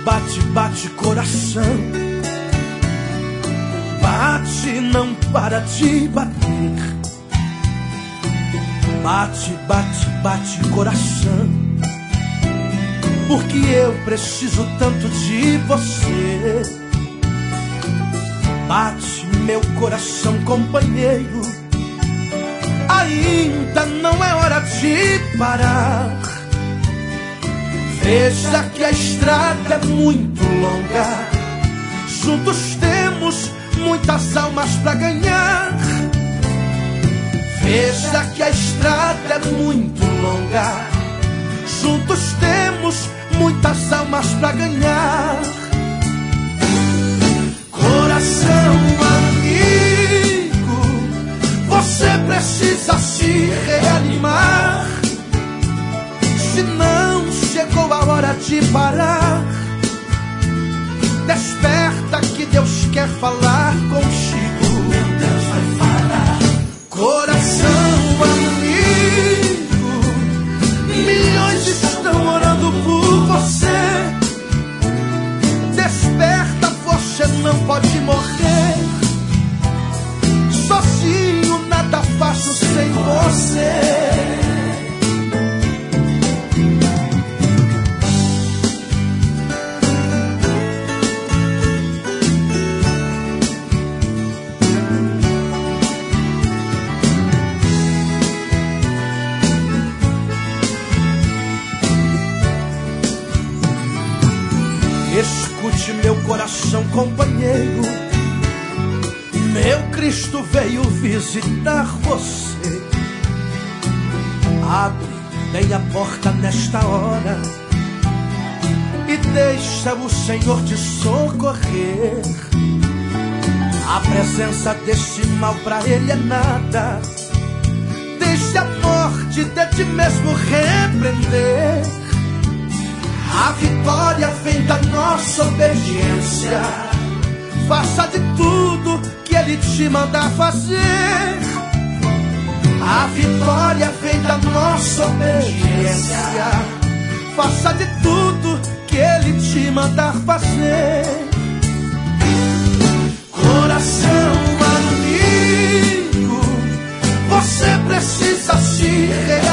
bate, bate coração. Bate, não para de bater. Bate, bate, bate coração. Porque eu preciso tanto de você. Bate meu coração, companheiro. Ainda não é hora de parar. Veja que a estrada é muito longa. Juntos temos muitas almas pra ganhar. Veja que a estrada é muito longa. Juntos temos muitas almas pra ganhar. Coração amigo, você precisa se reanimar. Se não chegou a hora de parar, desperta que Deus quer falar contigo. Meu Deus vai falar. Coração amigo, milhões estão orando por você. Desperta, você não pode morrer. Sozinho nada faço sem você. Escute meu coração, companheiro. Meu Cristo veio visitar você. Abre bem a porta nesta hora e deixa o Senhor te socorrer. A presença desse mal pra ele é nada. Deixe a morte de ti mesmo repreender. A vitória vem da nossa obediência. Faça de tudo que Ele te mandar fazer. A vitória vem da nossa obediência. Faça de tudo que Ele te mandar fazer. Coração amigo, você precisa se reanimar.